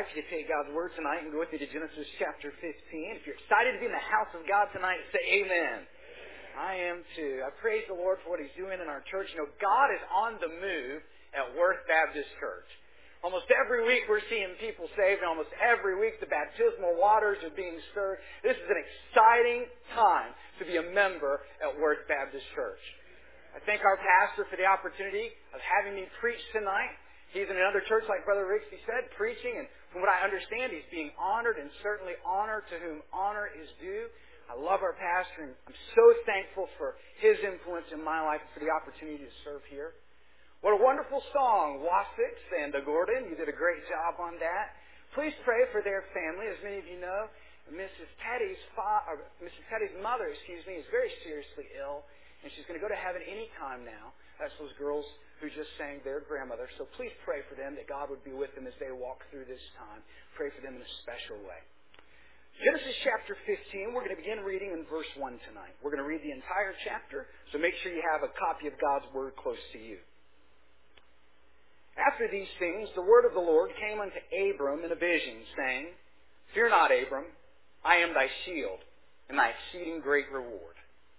invite you to take God's Word tonight and go with me to Genesis chapter 15. If you're excited to be in the house of God tonight, say amen. I am too. I praise the Lord for what He's doing in our church. You know, God is on the move at Worth Baptist Church. Almost every week we're seeing people saved, and almost every week the baptismal waters are being stirred. This is an exciting time to be a member at Worth Baptist Church. I thank our pastor for the opportunity of having me preach tonight. He's in another church, like Brother Rixey said, preaching, and from what I understand, he's being honored, and certainly honor to whom honor is due. I love our pastor, and I'm so thankful for his influence in my life and for the opportunity to serve here. What a wonderful song, Wasix and Gordon. You did a great job on that. Please pray for their family. As many of you know, Mrs. Teddy's mother, is very seriously ill, and she's going to go to heaven any time now. That's those girls who just sang their grandmother. So please pray for them, that God would be with them as they walk through this time. Pray for them in a special way. Genesis chapter 15, we're going to begin reading in verse 1 tonight. We're going to read the entire chapter, so make sure you have a copy of God's Word close to you. After these things, the word of the Lord came unto Abram in a vision, saying, Fear not, Abram, I am thy shield, and thy exceeding great reward.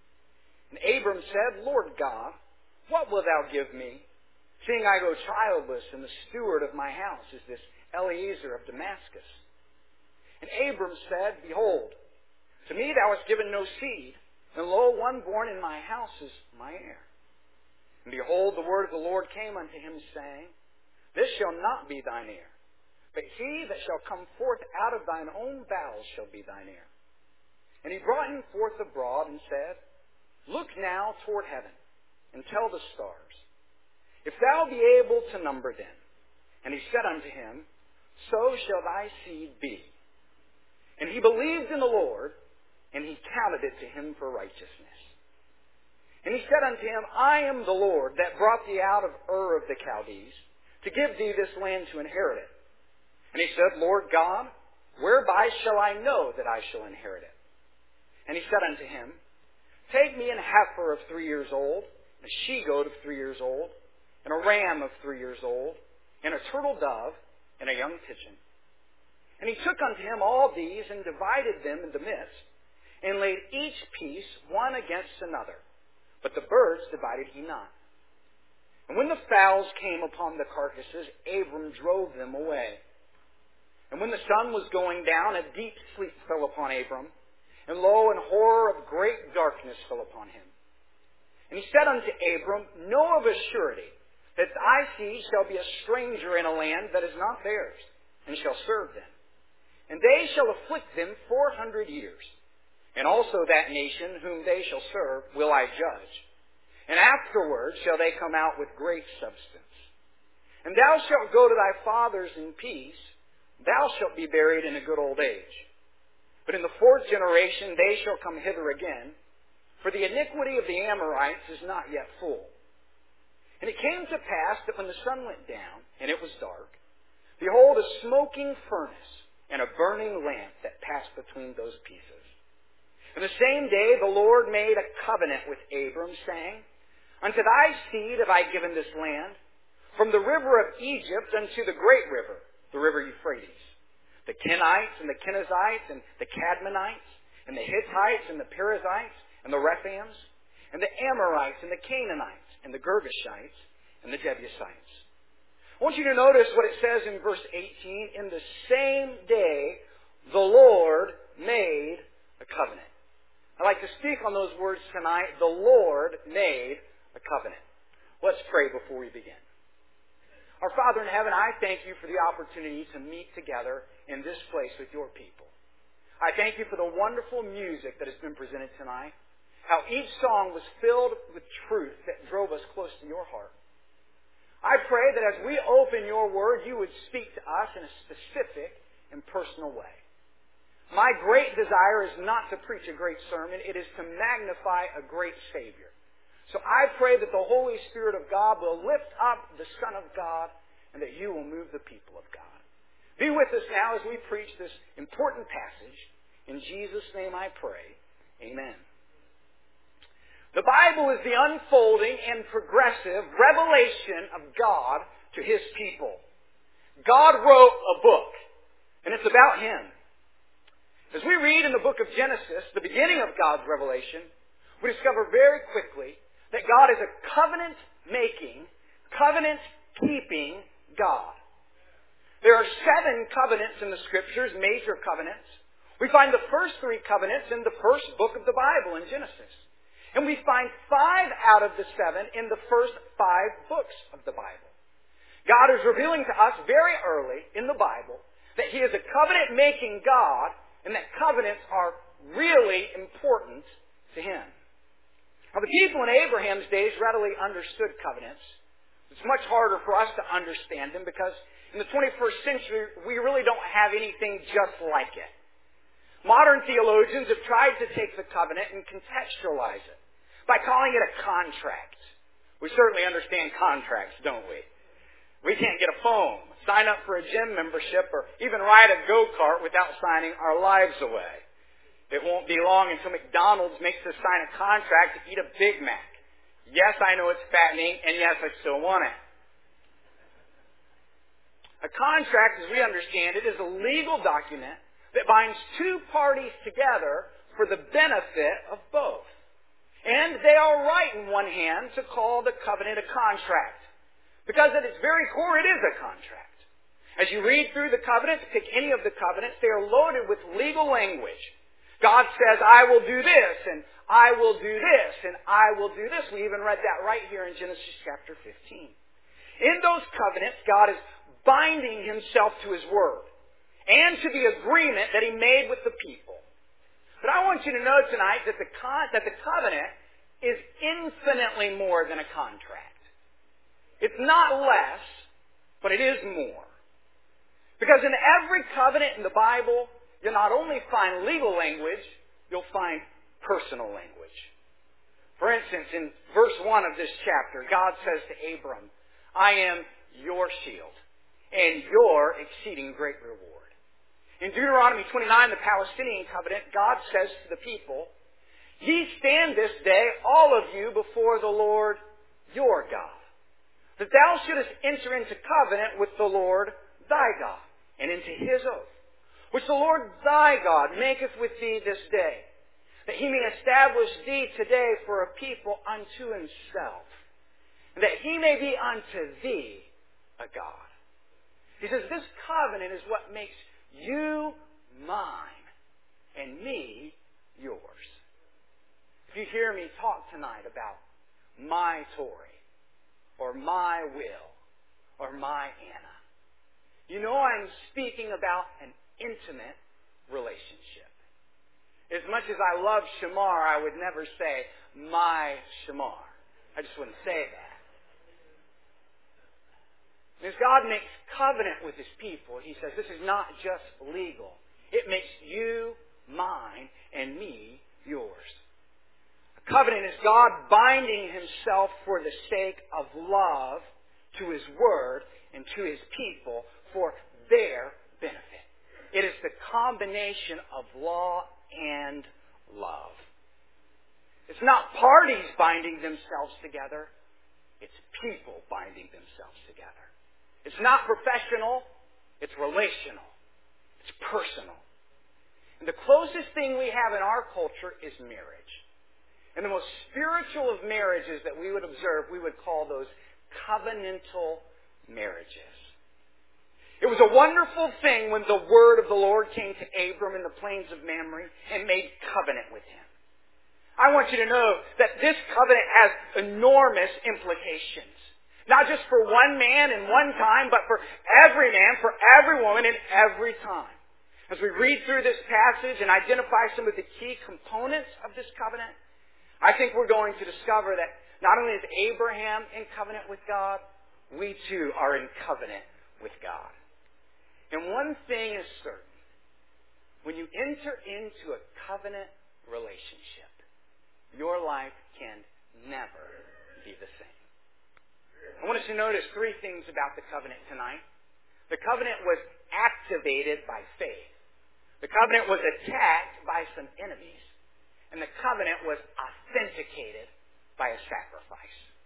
And Abram said, Lord God, what wilt thou give me, seeing I go childless, and the steward of my house is this Eliezer of Damascus? And Abram said, Behold, to me thou hast given no seed, and lo, one born in my house is my heir. And behold, the word of the Lord came unto him, saying, This shall not be thine heir, but he that shall come forth out of thine own bowels shall be thine heir. And he brought him forth abroad, and said, Look now toward heaven, and tell the stars, if thou be able to number them. And he said unto him, So shall thy seed be. And he believed in the Lord, and he counted it to him for righteousness. And he said unto him, I am the Lord that brought thee out of Ur of the Chaldees, to give thee this land to inherit it. And he said, Lord God, whereby shall I know that I shall inherit it? And he said unto him, Take me an heifer of 3 years old, a she-goat of 3 years old, and a ram of 3 years old, and a turtle dove, and a young pigeon. And he took unto him all these, and divided them in the midst, and laid each piece one against another. But the birds divided he not. And when the fowls came upon the carcasses, Abram drove them away. And when the sun was going down, a deep sleep fell upon Abram, and lo, an horror of great darkness fell upon him. And he said unto Abram, Know of a surety that thy seed shall be a stranger in a land that is not theirs, and shall serve them. And they shall afflict them 400 years. And also that nation whom they shall serve will I judge. And afterward shall they come out with great substance. And thou shalt go to thy fathers in peace. Thou shalt be buried in a good old age. But in the fourth generation they shall come hither again, for the iniquity of the Amorites is not yet full. And it came to pass that when the sun went down, and it was dark, behold, a smoking furnace and a burning lamp that passed between those pieces. And the same day the Lord made a covenant with Abram, saying, Unto thy seed have I given this land, from the river of Egypt unto the great river, the river Euphrates, the Kenites and the Kenizzites and the Cadmonites, and the Hittites and the Perizzites and the Rephaims, and the Amorites and the Canaanites and the Girgashites and the Jebusites. I want you to notice what it says in verse 18. In the same day, the Lord made a covenant. I'd like to speak on those words tonight. The Lord made a covenant. Let's pray before we begin. Our Father in heaven, I thank you for the opportunity to meet together in this place with your people. I thank you for the wonderful music that has been presented tonight. How each song was filled with truth that drove us close to your heart. I pray that as we open your word, you would speak to us in a specific and personal way. My great desire is not to preach a great sermon. It is to magnify a great Savior. So I pray that the Holy Spirit of God will lift up the Son of God and that you will move the people of God. Be with us now as we preach this important passage. In Jesus' name I pray. Amen. The Bible is the unfolding and progressive revelation of God to His people. God wrote a book. And it's about Him. As we read in the book of Genesis, the beginning of God's revelation, we discover very quickly that God is a covenant-making, covenant-keeping God. There are 7 covenants in the Scriptures, major covenants. We find the first 3 covenants in the first book of the Bible in Genesis. And we find 5 out of the 7 in the first 5 books of the Bible. God is revealing to us very early in the Bible that He is a covenant-making God and that covenants are really important to Him. Now, the people in Abraham's days readily understood covenants. It's much harder for us to understand them because in the 21st century, we really don't have anything just like it. Modern theologians have tried to take the covenant and contextualize it by calling it a contract. We certainly understand contracts, don't we? We can't get a phone, sign up for a gym membership, or even ride a go-kart without signing our lives away. It won't be long until McDonald's makes us sign a contract to eat a Big Mac. Yes, I know it's fattening, and yes, I still want it. A contract, as we understand it, is a legal document that binds 2 parties together for the benefit of both. And they are right in one hand to call the covenant a contract. Because at its very core, it is a contract. As you read through the covenants, pick any of the covenants, they are loaded with legal language. God says, I will do this, and I will do this, and I will do this. We even read that right here in Genesis chapter 15. In those covenants, God is binding Himself to His Word and to the agreement that He made with the people. But I want you to know tonight that the covenant is infinitely more than a contract. It's not less, but it is more. Because in every covenant in the Bible, you'll not only find legal language, you'll find personal language. For instance, in verse 1 of this chapter, God says to Abram, I am your shield and your exceeding great reward. In Deuteronomy 29, the Palestinian covenant, God says to the people, Ye stand this day, all of you, before the Lord your God, that thou shouldest enter into covenant with the Lord thy God, and into His oath, which the Lord thy God maketh with thee this day, that He may establish thee today for a people unto Himself, and that He may be unto thee a God. He says this covenant is what makes you mine and me yours. If you hear me talk tonight about my Tory or my Will or my Anna, you know I'm speaking about an intimate relationship. As much as I love Shamar, I would never say my Shamar. I just wouldn't say that. As God makes covenant with His people, He says this is not just legal. It makes you mine and me yours. A covenant is God binding Himself for the sake of love to His Word and to His people for their benefit. It is the combination of law and love. It's not parties binding themselves together. It's people binding themselves together. It's not professional. It's relational. It's personal. And the closest thing we have in our culture is marriage. And the most spiritual of marriages that we would observe, we would call those covenantal marriages. It was a wonderful thing when the word of the Lord came to Abram in the plains of Mamre and made covenant with him. I want you to know that this covenant has enormous implications. Not just for one man in one time, but for every man, for every woman, in every time. As we read through this passage and identify some of the key components of this covenant, I think we're going to discover that not only is Abraham in covenant with God, we too are in covenant with God. And one thing is certain. When you enter into a covenant relationship, your life can never be the same. I want us to notice 3 things about the covenant tonight. The covenant was activated by faith. The covenant was attacked by some enemies. And the covenant was authenticated by a sacrifice.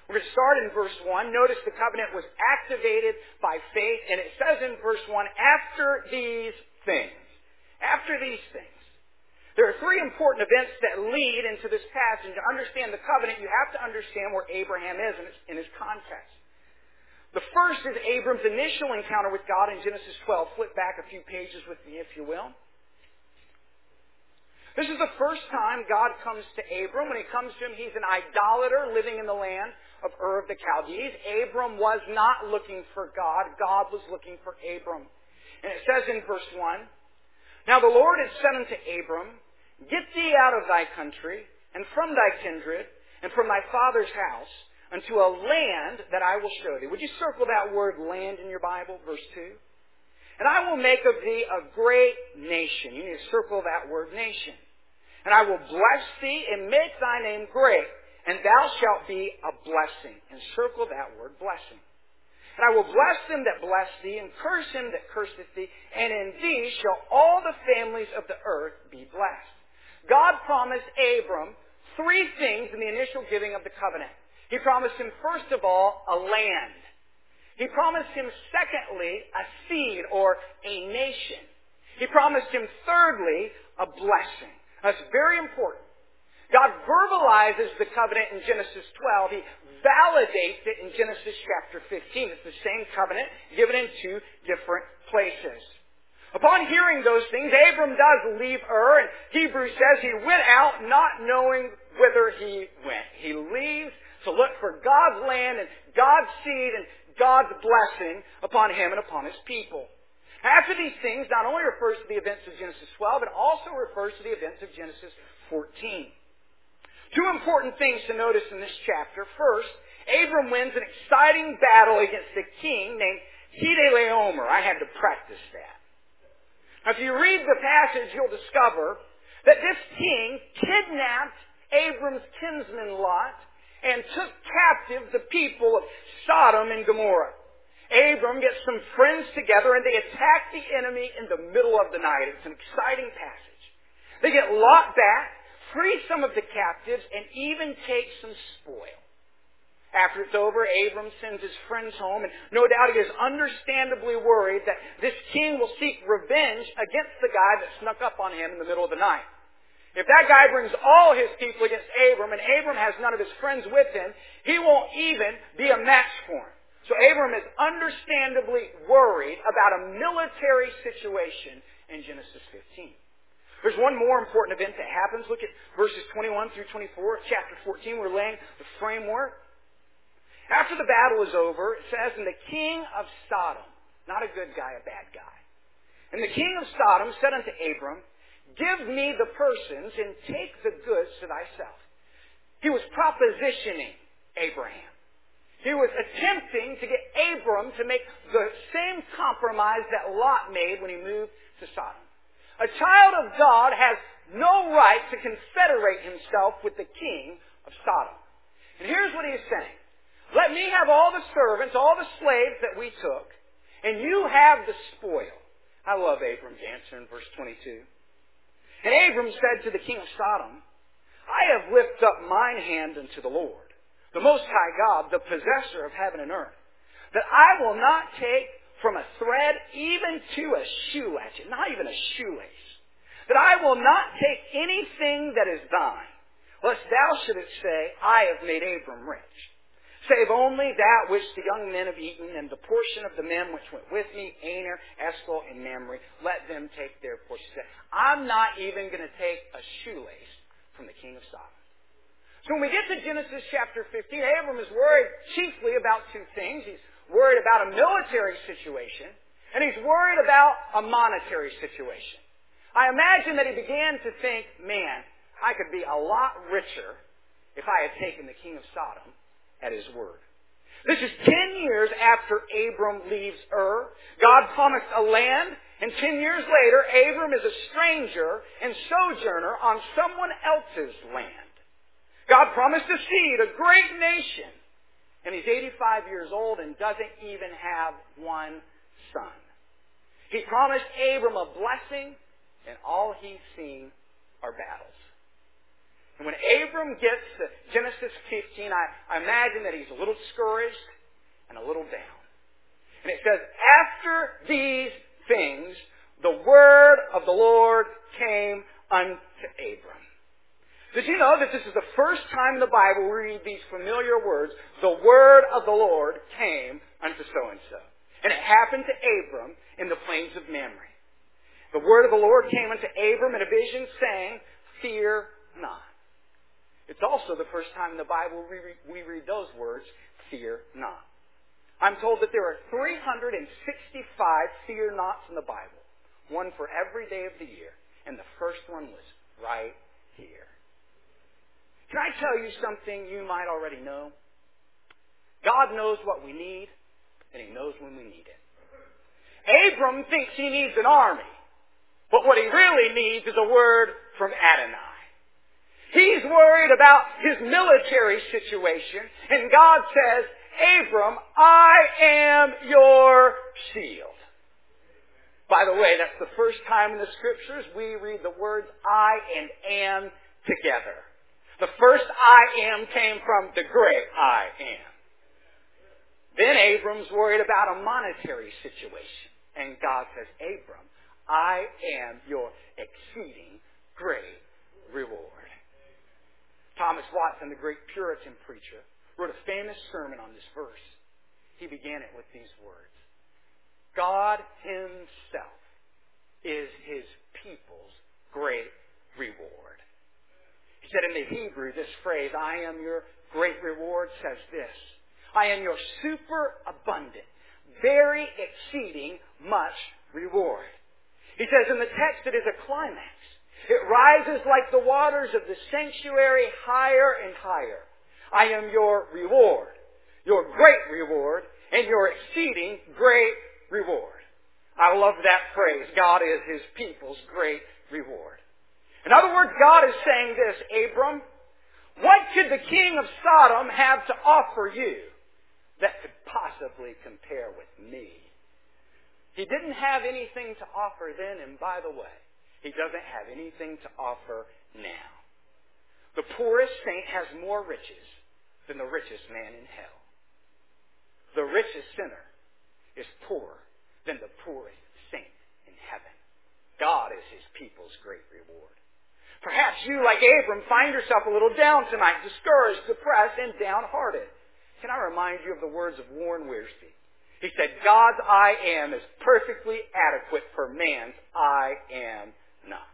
We're going to start in verse 1. Notice the covenant was activated by faith, and it says in verse 1, after these things. After these things. There are three important events that lead into this passage. To understand the covenant, you have to understand where Abraham is in his context. The first is Abram's initial encounter with God in Genesis 12. Flip back a few pages with me, if you will. This is the first time God comes to Abram. When he comes to him, he's an idolater living in the land of Ur of the Chaldees. Abram was not looking for God. God was looking for Abram. And it says in verse 1, Now the Lord had said unto Abram, Get thee out of thy country, and from thy kindred, and from thy father's house, unto a land that I will show thee. Would you circle that word land in your Bible, verse 2? And I will make of thee a great nation. You need to circle that word nation. And I will bless thee and make thy name great, and thou shalt be a blessing. And circle that word blessing. And I will bless them that bless thee, and curse him that curseth thee, and in thee shall all the families of the earth be blessed. God promised Abram three things in the initial giving of the covenant. He promised him, first of all, a land. He promised him, secondly, a seed or a nation. He promised him, thirdly, a blessing. That's very important. God verbalizes the covenant in Genesis 12. He validates it in Genesis chapter 15. It's the same covenant given in two different places. Upon hearing those things, Abram does leave Ur, and Hebrews says he went out not knowing whither he went. He leaves to look for God's land and God's seed and God's blessing upon him and upon his people. After these things not only refers to the events of Genesis 12, it also refers to the events of Genesis 14. Two important things to notice in this chapter. First, Abram wins an exciting battle against a king named Chedorlaomer. I had to practice that. Now, if you read the passage, you'll discover that this king kidnapped Abram's kinsman Lot and took captive the people of Sodom and Gomorrah. Abram gets some friends together and they attack the enemy in the middle of the night. It's an exciting passage. They get Lot back, free some of the captives, and even take some spoil. After it's over, Abram sends his friends home, and no doubt he is understandably worried that this king will seek revenge against the guy that snuck up on him in the middle of the night. If that guy brings all his people against Abram, and Abram has none of his friends with him, he won't even be a match for him. So Abram is understandably worried about a military situation in Genesis 15. There's one more important event that happens. Look at verses 21 through 24 of chapter 14. We're laying the framework. After the battle is over, it says, And the king of Sodom, not a good guy, a bad guy. And the king of Sodom said unto Abram, Give me the persons and take the goods to thyself. He was propositioning Abraham. He was attempting to get Abram to make the same compromise that Lot made when he moved to Sodom. A child of God has no right to confederate himself with the king of Sodom. And here's what he is saying. Let me have all the servants, all the slaves that we took, and you have the spoil. I love Abram's answer in verse 22. And Abram said to the king of Sodom, I have lifted up mine hand unto the Lord, the Most High God, the possessor of heaven and earth, that I will not take from a thread even to a shoe latchet, not even a shoelace, that I will not take anything that is thine, lest thou shouldest say, I have made Abram rich. Save only that which the young men have eaten, and the portion of the men which went with me, Aner, Eshcol, and Mamre, let them take their portion. I'm not even going to take a shoelace from the king of Sodom. So when we get to Genesis chapter 15, Abram is worried chiefly about two things. He's worried about a military situation, and he's worried about a monetary situation. I imagine that he began to think, man, I could be a lot richer if I had taken the king of Sodom at his word. This is 10 years after Abram leaves Ur. God promised a land, and 10 years later, Abram is a stranger and sojourner on someone else's land. God promised a seed, a great nation, and he's 85 years old and doesn't even have one son. He promised Abram a blessing, and all he's seen are battles. And when Abram gets to Genesis 15, I imagine that he's a little discouraged and a little down. And it says, after these things, the word of the Lord came unto Abram. Did you know that this is the first time in the Bible we read these familiar words, the word of the Lord came unto so-and-so. And it happened to Abram in the plains of Mamre. The word of the Lord came unto Abram in a vision, saying, fear not. It's also the first time in the Bible we read those words, fear not. I'm told that there are 365 fear nots in the Bible, one for every day of the year, and the first one was right here. Can I tell you something you might already know? God knows what we need, and He knows when we need it. Abram thinks he needs an army, but what he really needs is a word from Adonai. He's worried about his military situation, and God says, Abram, I am your shield. By the way, that's the first time in the Scriptures we read the words I and am together. The first I am came from the great I am. Then Abram's worried about a monetary situation. And God says, Abram, I am your exceeding great reward. Thomas Watson, the great Puritan preacher, wrote a famous sermon on this verse. He began it with these words. God Himself is His people's great reward. He said in the Hebrew, this phrase, I am your great reward, says this. I am your superabundant, very exceeding much reward. He says in the text it is a climax. It rises like the waters of the sanctuary higher and higher. I am your reward, your great reward, and your exceeding great reward. I love that phrase. God is His people's great reward. In other words, God is saying this, Abram, what could the king of Sodom have to offer you that could possibly compare with me? He didn't have anything to offer then, and by the way, He doesn't have anything to offer now. The poorest saint has more riches than the richest man in hell. The richest sinner is poorer than the poorest saint in heaven. God is His people's great reward. Perhaps you, like Abram, find yourself a little down tonight, discouraged, depressed, and downhearted. Can I remind you of the words of Warren Wiersbe? He said, God's I am is perfectly adequate for man's I am not.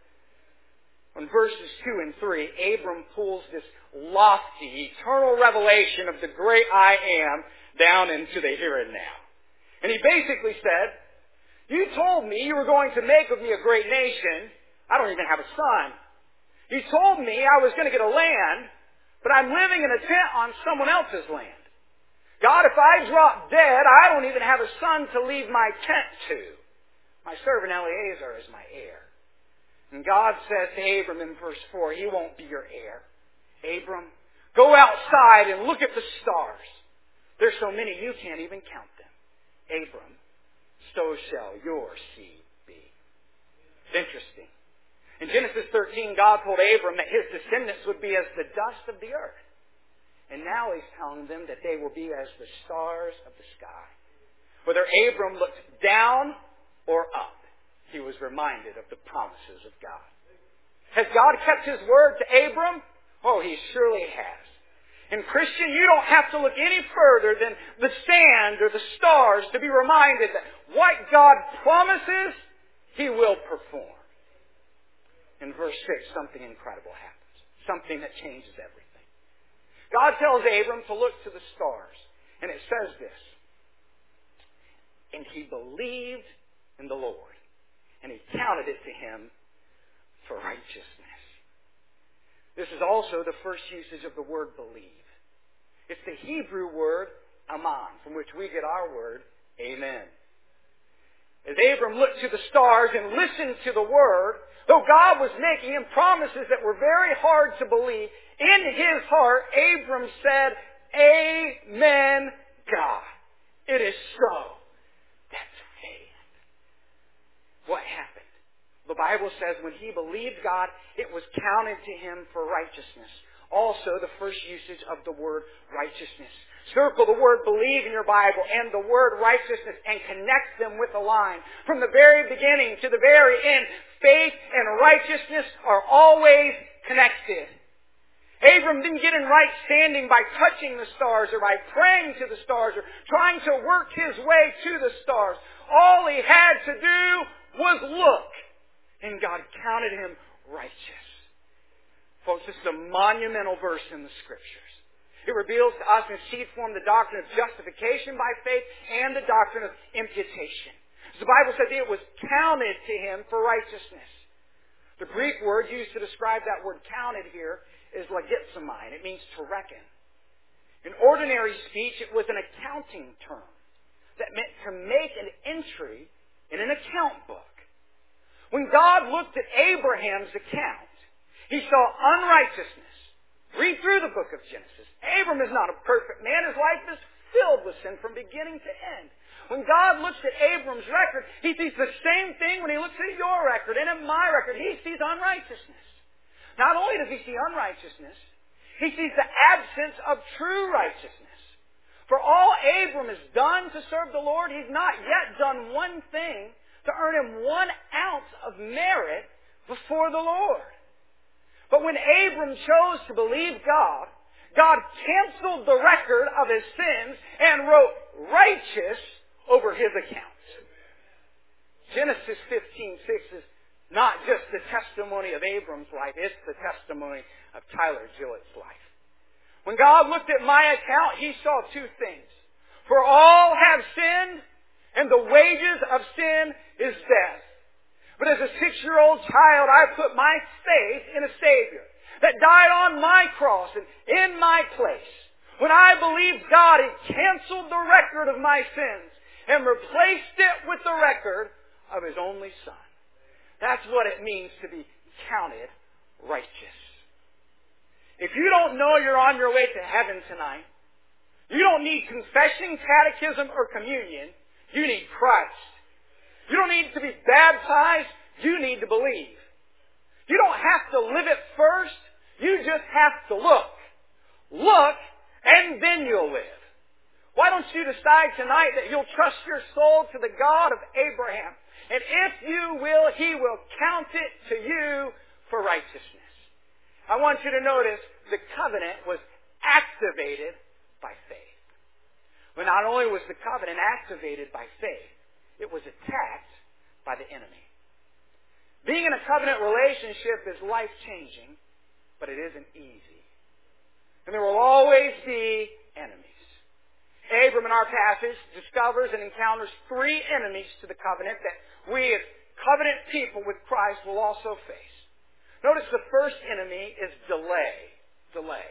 In verses 2 and 3, Abram pulls this lofty, eternal revelation of the great I am down into the here and now. And he basically said, you told me you were going to make of me a great nation. I don't even have a son. You told me I was going to get a land, but I'm living in a tent on someone else's land. God, if I drop dead, I don't even have a son to leave my tent to. My servant Eliezer is my heir. And God says to Abram in verse 4, he won't be your heir. Abram, go outside and look at the stars. There's so many you can't even count them. Abram, so shall your seed be. It's interesting. In Genesis 13, God told Abram that his descendants would be as the dust of the earth. And now He's telling them that they will be as the stars of the sky. Whether Abram looked down or up, he was reminded of the promises of God. Has God kept His word to Abram? Oh, He surely has. And Christian, you don't have to look any further than the sand or the stars to be reminded that what God promises, He will perform. In verse 6, something incredible happens. Something that changes everything. God tells Abram to look to the stars. And it says this. And he believed in the Lord. And He counted it to him for righteousness. This is also the first usage of the word believe. It's the Hebrew word aman, from which we get our word amen. As Abram looked to the stars and listened to the word, though God was making him promises that were very hard to believe, in his heart, Abram said, Amen, God. It is so. That's faith. What happened? The the Bible says when he believed God, it was counted to him for righteousness. Also, the first usage of the word righteousness. Circle the word believe in your Bible and the word righteousness and connect them with a line. From the very beginning to the very end, faith and righteousness are always connected. Abram didn't get in right standing by touching the stars or by praying to the stars or trying to work his way to the stars. All he had to do was look, and God counted him righteous. Folks, this is a monumental verse in the Scriptures. It reveals to us in seed form the doctrine of justification by faith and the doctrine of imputation. As the Bible says, it was counted to him for righteousness. The Greek word used to describe that word counted here is logizomai. It means to reckon. In ordinary speech, it was an accounting term that meant to make an entry in an account book. When God looked at Abraham's account, he saw unrighteousness. Read through the book of Genesis. Abram is not a perfect man. His life is filled with sin from beginning to end. When God looks at Abram's record, he sees the same thing when he looks at your record and at my record. He sees unrighteousness. Not only does he see unrighteousness, he sees the absence of true righteousness. For all Abram has done to serve the Lord, he's not yet done one thing to earn him 1 ounce of merit before the Lord. But when Abram chose to believe God, God canceled the record of his sins and wrote righteous over his accounts. Genesis 15:6 is not just the testimony of Abram's life, it's the testimony of Tyler Gillett's life. When God looked at my account, he saw 2 things. For all have sinned, and the wages of sin is death. But as a 6-year-old child, I put my faith in a Savior that died on my cross and in my place. When I believed God, He canceled the record of my sins and replaced it with the record of His only Son. That's what it means to be counted righteous. If you don't know you're on your way to heaven tonight, you don't need confession, catechism, or communion. You need Christ. You don't need to be baptized. You need to believe. You don't have to live it first. You just have to look. Look, and then you'll live. Why don't you decide tonight that you'll trust your soul to the God of Abraham? And if you will, He will count it to you for righteousness. I want you to notice the covenant was activated by faith. But not only was the covenant activated by faith, it was attacked by the enemy. Being in a covenant relationship is life-changing, but it isn't easy. And there will always be enemies. Abram in our passage discovers and encounters 3 enemies to the covenant that we as covenant people with Christ will also face. Notice the first enemy is delay. Delay.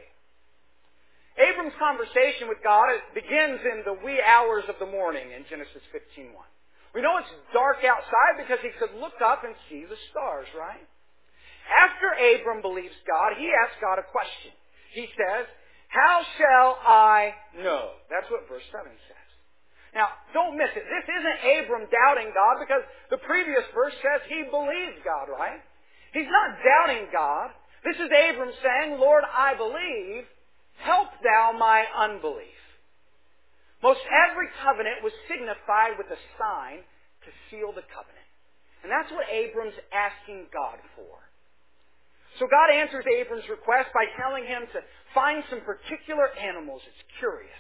Abram's conversation with God begins in the wee hours of the morning in Genesis 15:1. We know it's dark outside because he could look up and see the stars, right? After Abram believes God, he asks God a question. He says, "How shall I know?" That's what verse 7 says. Now, don't miss it. This isn't Abram doubting God because the previous verse says he believed God, right? He's not doubting God. This is Abram saying, "Lord, I believe. Help thou my unbelief." Most every covenant was signified with a sign to seal the covenant. And that's what Abram's asking God for. So God answers Abram's request by telling him to find some particular animals. It's curious.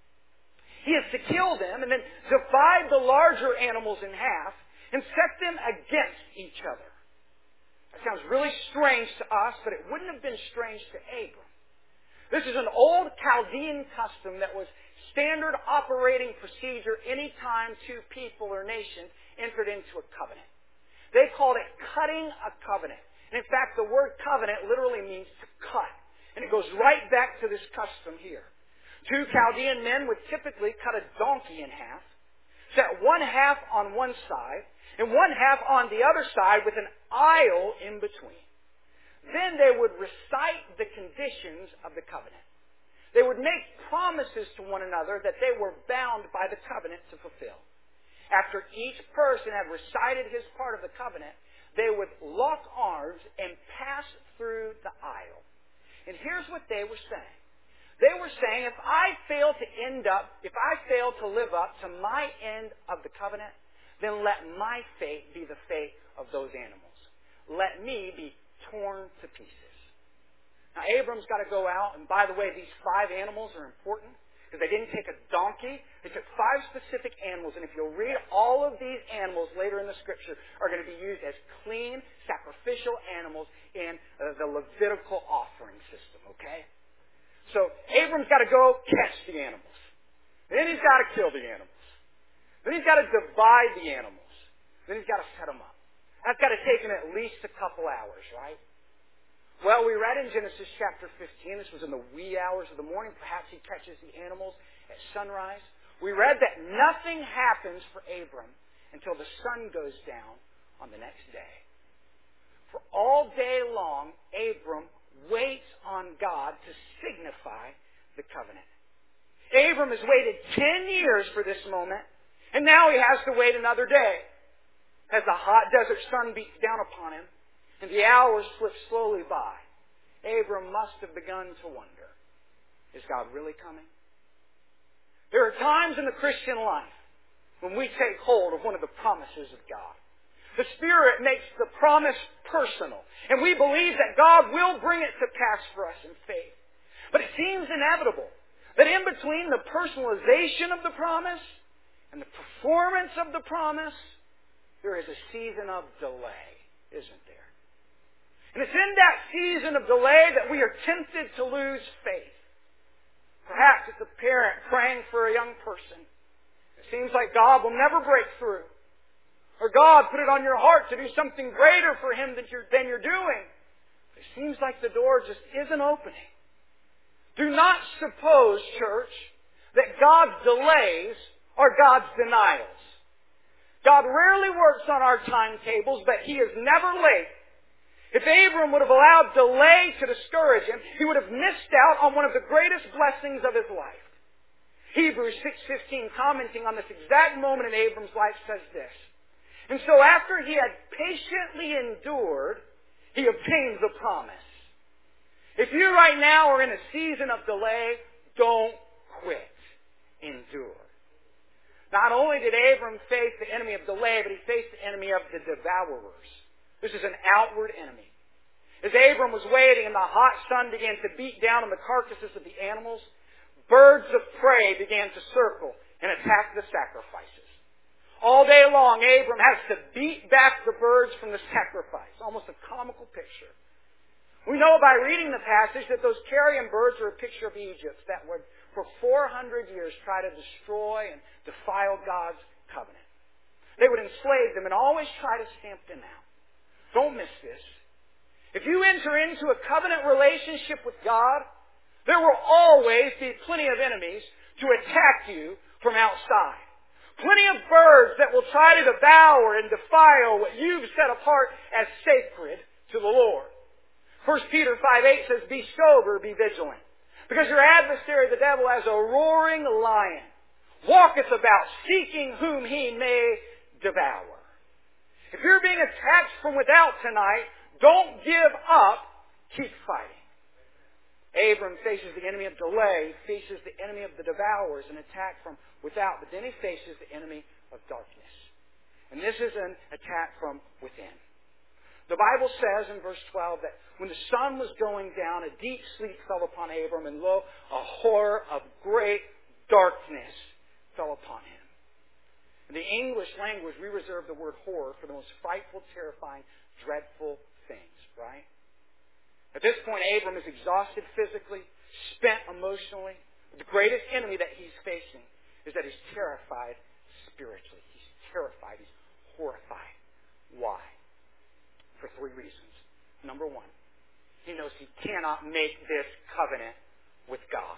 He is to kill them and then divide the larger animals in half and set them against each other. That sounds really strange to us, but it wouldn't have been strange to Abram. This is an old Chaldean custom that was standard operating procedure any time 2 people or nations entered into a covenant. They called it cutting a covenant. And in fact, the word covenant literally means to cut. And it goes right back to this custom here. 2 Chaldean men would typically cut a donkey in half, set one half on one side, and one half on the other side with an aisle in between. Then they would recite the conditions of the covenant. They would make promises to one another that they were bound by the covenant to fulfill. After each person had recited his part of the covenant, they would lock arms and pass through the aisle. And here's what they were saying. They were saying, if I fail to live up to my end of the covenant, then let my fate be the fate of those animals. Let me be torn to pieces. Now, Abram's got to go out, and by the way, these 5 animals are important because they didn't take a donkey. They took 5 specific animals, and if you'll read, all of these animals later in the Scripture are going to be used as clean, sacrificial animals in the Levitical offering system, okay? So, Abram's got to go catch the animals. Then he's got to kill the animals. Then he's got to divide the animals. Then he's got to set them up. That's got to take him at least a couple hours, right? Well, we read in Genesis chapter 15, this was in the wee hours of the morning, perhaps he catches the animals at sunrise. We read that nothing happens for Abram until the sun goes down on the next day. For all day long, Abram waits on God to signify the covenant. Abram has waited 10 years for this moment, and now he has to wait another day as the hot desert sun beats down upon him and the hours slip slowly by. Abram must have begun to wonder, is God really coming? There are times in the Christian life when we take hold of one of the promises of God. The Spirit makes the promise personal, and we believe that God will bring it to pass for us in faith. But it seems inevitable that in between the personalization of the promise and the performance of the promise, there is a season of delay, isn't there? And it's in that season of delay that we are tempted to lose faith. Perhaps it's a parent praying for a young person. It seems like God will never break through. Or God put it on your heart to do something greater for Him than you're doing. It seems like the door just isn't opening. Do not suppose, church, that God's delays are God's denials. God rarely works on our timetables, but He is never late. If Abram would have allowed delay to discourage him, he would have missed out on one of the greatest blessings of his life. Hebrews 6:15, commenting on this exact moment in Abram's life, says this. And so after he had patiently endured, he obtained the promise. If you right now are in a season of delay, don't quit. Endure. Not only did Abram face the enemy of delay, but he faced the enemy of the devourers. This is an outward enemy. As Abram was waiting and the hot sun began to beat down on the carcasses of the animals, birds of prey began to circle and attack the sacrifices. All day long, Abram has to beat back the birds from the sacrifice. Almost a comical picture. We know by reading the passage that those carrion birds are a picture of Egypt that would, for 400 years, try to destroy and defile God's covenant. They would enslave them and always try to stamp them out. Don't miss this. If you enter into a covenant relationship with God, there will always be plenty of enemies to attack you from outside. Plenty of birds that will try to devour and defile what you've set apart as sacred to the Lord. 1 Peter 5:8 says, be sober, be vigilant. Because your adversary, the devil, as a roaring lion, walketh about, seeking whom he may devour. If you're being attacked from without tonight, don't give up. Keep fighting. Abram faces the enemy of delay, faces the enemy of the devourers, an attack from without, but then he faces the enemy of darkness. And this is an attack from within. The Bible says in verse 12 that when the sun was going down, a deep sleep fell upon Abram, and lo, a horror of great darkness fell upon him. In the English language, we reserve the word horror for the most frightful, terrifying, dreadful things, right? At this point, Abram is exhausted physically, spent emotionally. The greatest enemy that he's facing is that he's terrified spiritually. He's terrified. He's horrified. Why? For 3 reasons. Number 1, he knows he cannot make this covenant with God.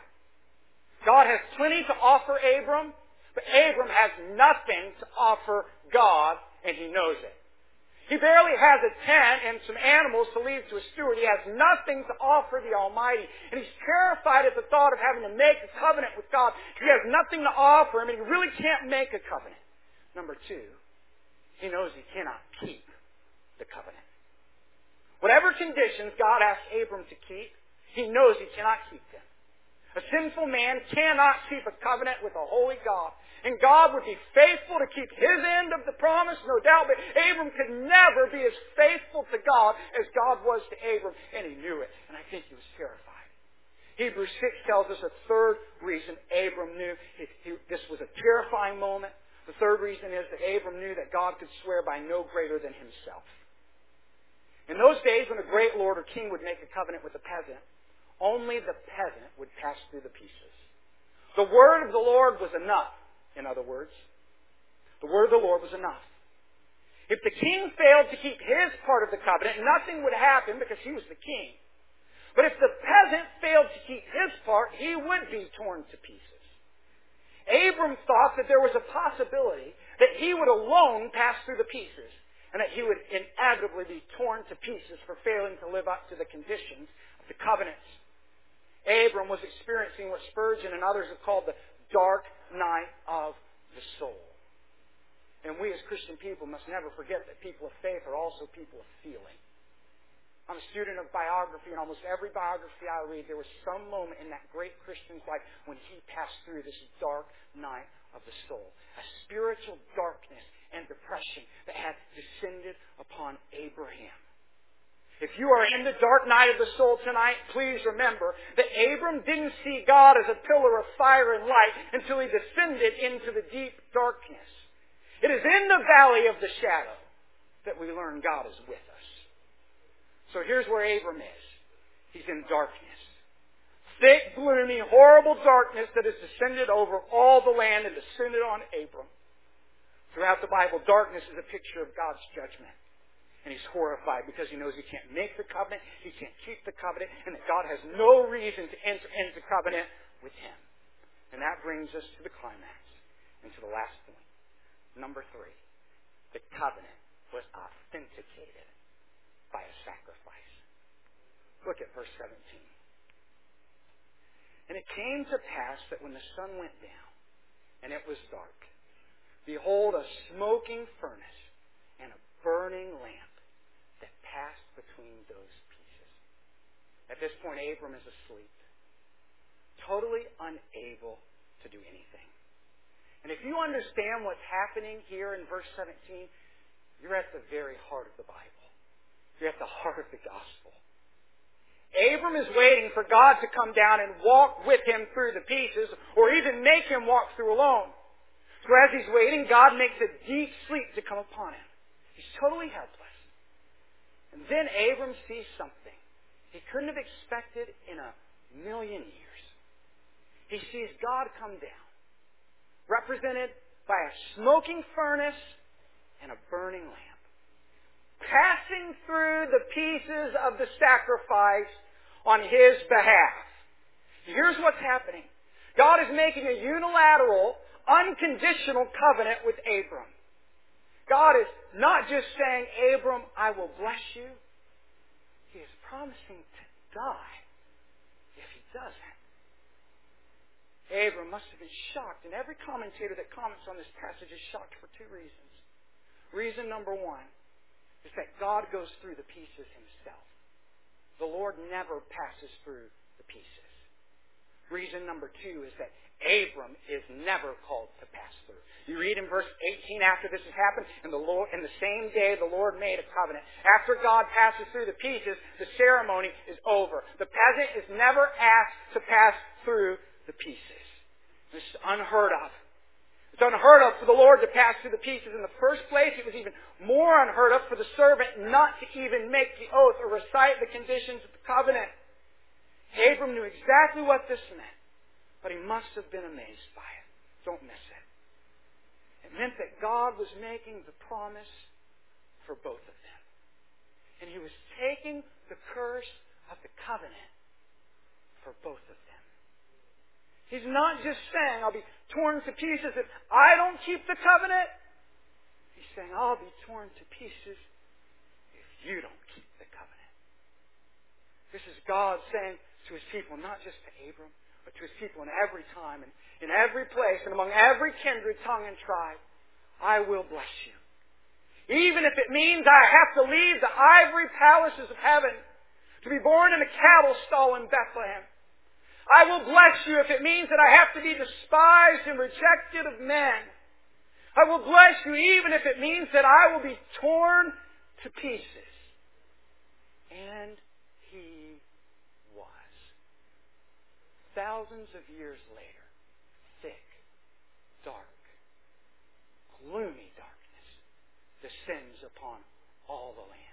God has plenty to offer Abram, but Abram has nothing to offer God, and he knows it. He barely has a tent and some animals to leave to a steward. He has nothing to offer the Almighty. And he's terrified at the thought of having to make a covenant with God. He has nothing to offer him, and he really can't make a covenant. Number 2, he knows he cannot keep the covenant. Whatever conditions God asked Abram to keep, he knows he cannot keep them. A sinful man cannot keep a covenant with a holy God. And God would be faithful to keep His end of the promise, no doubt, but Abram could never be as faithful to God as God was to Abram, and he knew it. And I think he was terrified. Hebrews 6 tells us a third reason Abram knew this was a terrifying moment. The third reason is that Abram knew that God could swear by no greater than Himself. In those days when a great lord or king would make a covenant with a peasant, only the peasant would pass through the pieces. The word of the Lord was enough, in other words. The word of the Lord was enough. If the king failed to keep his part of the covenant, nothing would happen because he was the king. But if the peasant failed to keep his part, he would be torn to pieces. Abram thought that there was a possibility that he would alone pass through the pieces, and that he would inevitably be torn to pieces for failing to live up to the conditions of the covenants. Abram was experiencing what Spurgeon and others have called the dark night of the soul. And we as Christian people must never forget that people of faith are also people of feeling. I'm a student of biography, and almost every biography I read, there was some moment in that great Christian's life when he passed through this dark night of the soul. A spiritual darkness and depression that had descended upon Abraham. If you are in the dark night of the soul tonight, please remember that Abram didn't see God as a pillar of fire and light until he descended into the deep darkness. It is in the valley of the shadow that we learn God is with us. So here's where Abram is. He's in darkness. Thick, gloomy, horrible darkness that has descended over all the land and descended on Abram. Throughout the Bible, darkness is a picture of God's judgment. And he's horrified because he knows he can't make the covenant, he can't keep the covenant, and that God has no reason to enter into covenant with him. And that brings us to the climax and to the last point. Number 3, the covenant was authenticated by a sacrifice. Look at verse 17. And it came to pass that when the sun went down and it was dark, behold, a smoking furnace and a burning lamp that passed between those pieces. At this point, Abram is asleep, totally unable to do anything. And if you understand what's happening here in verse 17, you're at the very heart of the Bible. You're at the heart of the gospel. Abram is waiting for God to come down and walk with him through the pieces, or even make him walk through alone. So as he's waiting, God makes a deep sleep to come upon him. He's totally helpless. And then Abram sees something he couldn't have expected in a million years. He sees God come down, represented by a smoking furnace and a burning lamp, passing through the pieces of the sacrifice on his behalf. Here's what's happening. God is making a unilateral, unconditional covenant with Abram. God is not just saying, Abram, I will bless you. He is promising to die if he doesn't. Abram must have been shocked, and every commentator that comments on this passage is shocked for 2 reasons. Reason number 1 is that God goes through the pieces himself. The Lord never passes through the pieces. Reason number 2 is that Abram is never called to pass through. You read in verse 18 after this has happened, and the same day the Lord made a covenant. After God passes through the pieces, the ceremony is over. The peasant is never asked to pass through the pieces. This is unheard of. It's unheard of for the Lord to pass through the pieces in the first place. It was even more unheard of for the servant not to even make the oath or recite the conditions of the covenant. Abram knew exactly what this meant, but he must have been amazed by it. Don't miss it. It meant that God was making the promise for both of them. And He was taking the curse of the covenant for both of them. He's not just saying, I'll be torn to pieces if I don't keep the covenant. He's saying, I'll be torn to pieces if you don't keep the covenant. This is God saying to His people, not just to Abram, but to His people in every time and in every place and among every kindred, tongue, and tribe, I will bless you. Even if it means I have to leave the ivory palaces of heaven to be born in a cattle stall in Bethlehem. I will bless you if it means that I have to be despised and rejected of men. I will bless you even if it means that I will be torn to pieces. And He was. Thousands of years later, thick, dark, gloomy darkness descends upon all the land.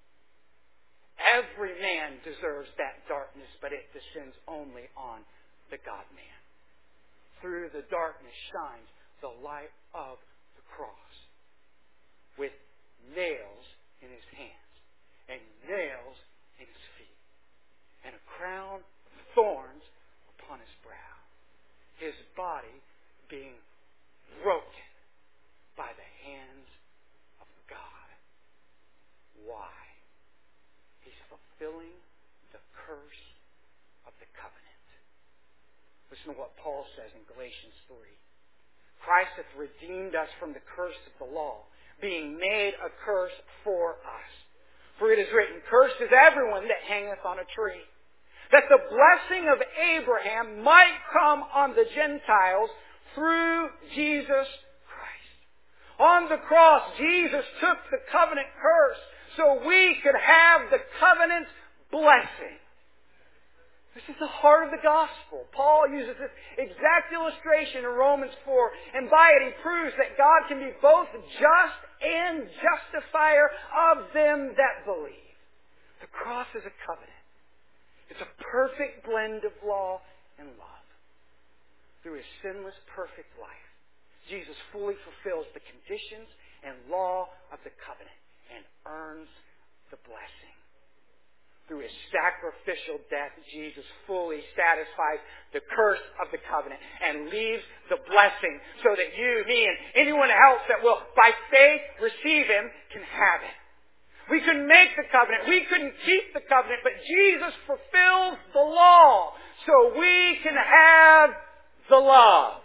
Every man deserves that darkness, but it descends only on the God-man. Through the darkness shines the light of the cross, with nails in His hands and nails in His feet, and a crown of thorns upon His brow. His body being broken by the hands of God. Why? He's fulfilling the curse of the covenant. Listen to what Paul says in Galatians 3. Christ hath redeemed us from the curse of the law, being made a curse for us. For it is written, Cursed is everyone that hangeth on a tree, that the blessing of Abraham might come on the Gentiles through Jesus Christ. On the cross, Jesus took the covenant curse so we could have the covenant blessing. This is the heart of the gospel. Paul uses this exact illustration in Romans 4, and by it he proves that God can be both just and justifier of them that believe. The cross is a covenant. It's a perfect blend of law and love. Through His sinless, perfect life, Jesus fully fulfills the conditions and law of the covenant and earns the blessing. Through His sacrificial death, Jesus fully satisfies the curse of the covenant and leaves the blessing so that you, me, and anyone else that will, by faith, receive Him can have it. We couldn't make the covenant. We couldn't keep the covenant, but Jesus fulfills the law so we can have the love.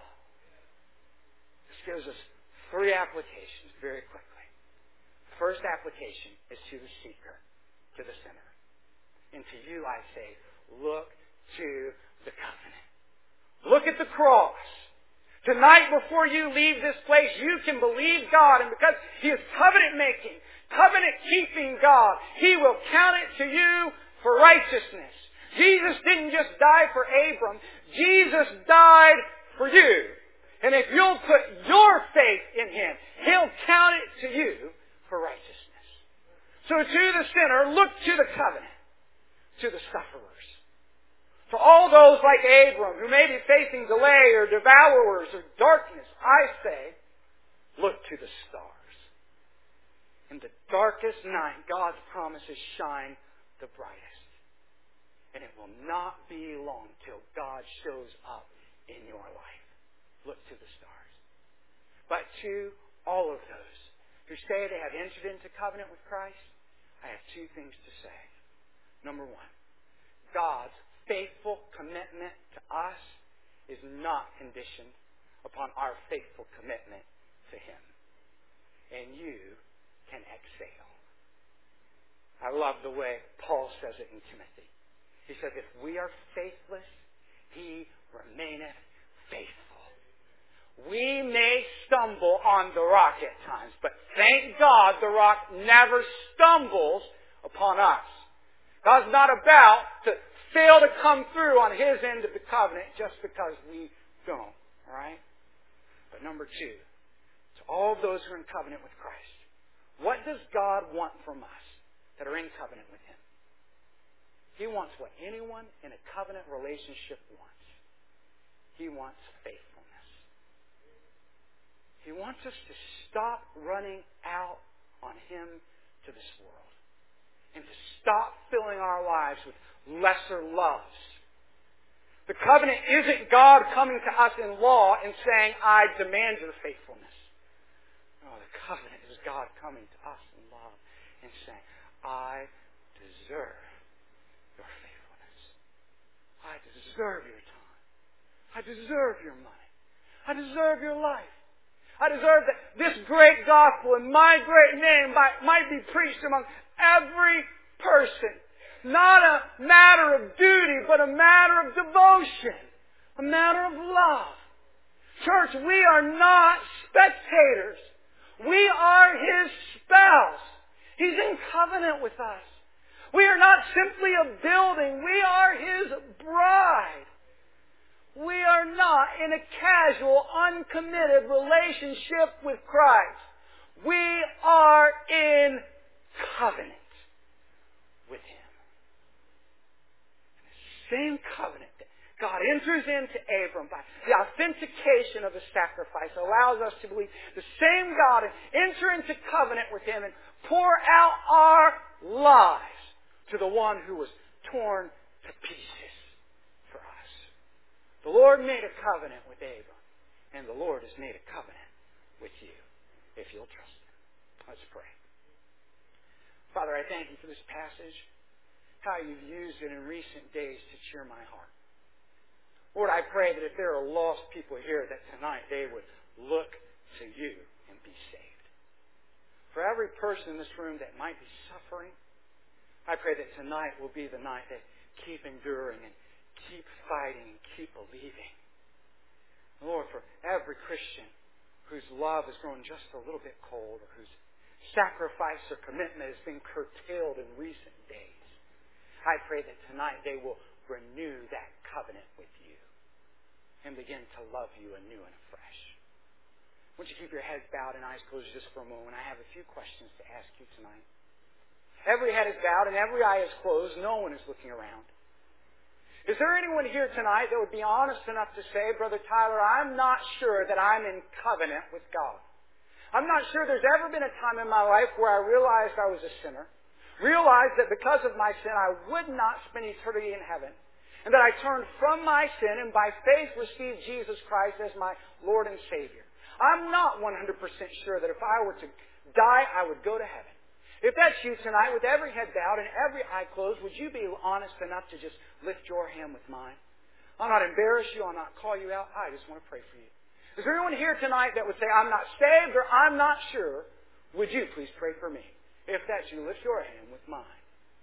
This gives us 3 applications very quickly. The first application is to the seeker, to the sinner. And to you I say, look to the covenant. Look at the cross. Tonight before you leave this place, you can believe God. And because He is covenant-making, covenant-keeping God, He will count it to you for righteousness. Jesus didn't just die for Abram. Jesus died for you. And if you'll put your faith in Him, He'll count it to you for righteousness. So to the sinner, look to the covenant. To the sufferers. To all those like Abram who may be facing delay or devourers or darkness, I say, look to the stars. In the darkest night, God's promises shine the brightest. And it will not be long till God shows up in your life. Look to the stars. But to all of those who say they have entered into covenant with Christ, I have 2 things to say. Number 1, God's faithful commitment to us is not conditioned upon our faithful commitment to Him. And you can exhale. I love the way Paul says it in Timothy. He says, if we are faithless, He remaineth faithful. We may stumble on the rock at times, but thank God the rock never stumbles upon us. God's not about to fail to come through on His end of the covenant just because we don't. All right? But number 2, to all those who are in covenant with Christ, what does God want from us that are in covenant with Him? He wants what anyone in a covenant relationship wants. He wants faithfulness. He wants us to stop running out on Him to this world. And to stop filling our lives with lesser loves. The covenant isn't God coming to us in law and saying, I demand your faithfulness. No, the covenant is God coming to us in love and saying, I deserve your faithfulness. I deserve your time. I deserve your money. I deserve your life. I deserve that this great gospel and my great name might be preached among every person. Not a matter of duty, but a matter of devotion. A matter of love. Church, we are not spectators. We are His spouse. He's in covenant with us. We are not simply a building. We are His bride. We are not in a casual, uncommitted relationship with Christ. We are in covenant with Him. The same covenant that God enters into Abram by the authentication of His sacrifice allows us to believe the same God and enter into covenant with Him and pour out our lives to the one who was torn to pieces for us. The Lord made a covenant with Abram, and the Lord has made a covenant with you, if you'll trust Him. Let's pray. Father, I thank You for this passage, how You've used it in recent days to cheer my heart. Lord, I pray that if there are lost people here, that tonight they would look to You and be saved. For every person in this room that might be suffering, I pray that tonight will be the night that keep enduring and keep fighting and keep believing. Lord, for every Christian whose love has grown just a little bit cold or whose sacrifice or commitment has been curtailed in recent days, I pray that tonight they will renew that covenant with You and begin to love You anew and afresh. Won't you keep your heads bowed and eyes closed just for a moment? I have a few questions to ask you tonight. Every head is bowed and every eye is closed. No one is looking around. Is there anyone here tonight that would be honest enough to say, Brother Tyler, I'm not sure that I'm in covenant with God. I'm not sure there's ever been a time in my life where I realized I was a sinner, realized that because of my sin I would not spend eternity in heaven, and that I turned from my sin and by faith received Jesus Christ as my Lord and Savior. I'm not 100% sure that if I were to die, I would go to heaven. If that's you tonight, with every head bowed and every eye closed, would you be honest enough to just lift your hand with mine? I'll not embarrass you. I'll not call you out. I just want to pray for you. Is there anyone here tonight that would say, I'm not saved or I'm not sure? Would you please pray for me? If that's you, lift your hand with mine.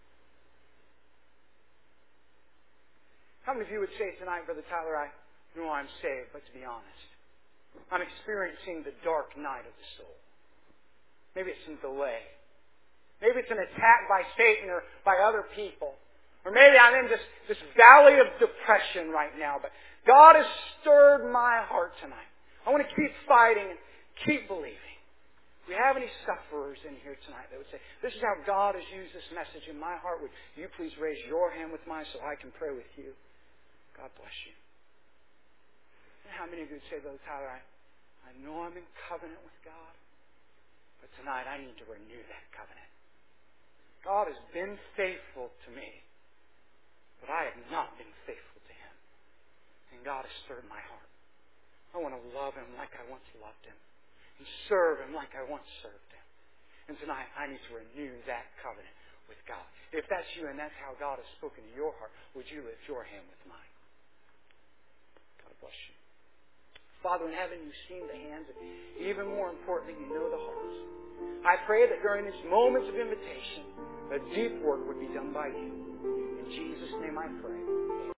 How many of you would say tonight, Brother Tyler, I know I'm saved, but to be honest, I'm experiencing the dark night of the soul. Maybe it's some delay. Maybe it's an attack by Satan or by other people. Or maybe I'm in this valley of depression right now. But God has stirred my heart tonight. I want to keep fighting and keep believing. If we have any sufferers in here tonight that would say, this is how God has used this message in my heart, would you please raise your hand with mine so I can pray with you? God bless you. And how many of you would say, Brother Tyler, I know I'm in covenant with God, but tonight I need to renew that covenant. God has been faithful to me, but I have not been faithful to Him. And God has stirred my heart. I want to love Him like I once loved Him and serve Him like I once served Him. And tonight I need to renew that covenant with God. If that's you and that's how God has spoken to your heart, would you lift your hand with mine? God bless you. Father in heaven, you've seen the hands, and even more importantly, you know the hearts. I pray that during these moments of invitation, a deep work would be done by you. In Jesus' name I pray.